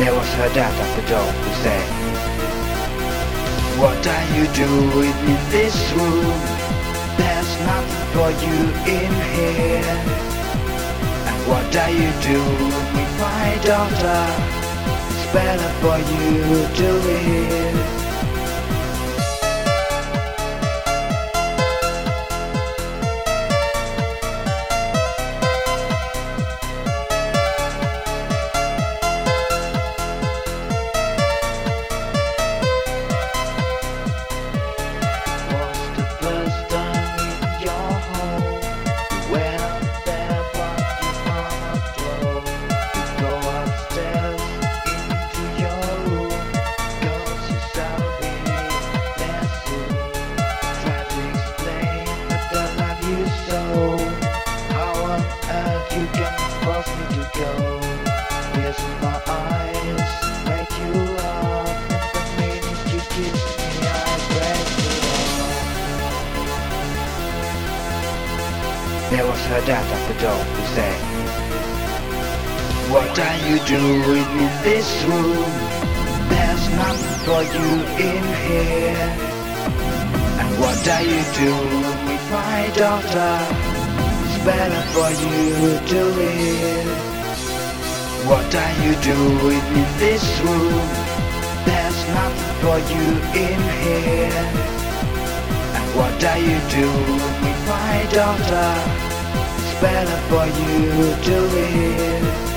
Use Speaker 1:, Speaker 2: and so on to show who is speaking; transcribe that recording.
Speaker 1: There was her dad at the door who said, "What are you doing in this room? There's nothing for you in here. And what are you doing with my daughter? It's better for you to leave." You can force me to go. Tears in my eyes make you laugh. The minute you kiss me, I break the law. There was her dad at the door who said, "What are you doing in this room? There's nothing for you in here. And what are you doing with my daughter? Better for you to live. What are you doing in this room? There's nothing for you in here. And what are you doing with my daughter? It's better for you to live."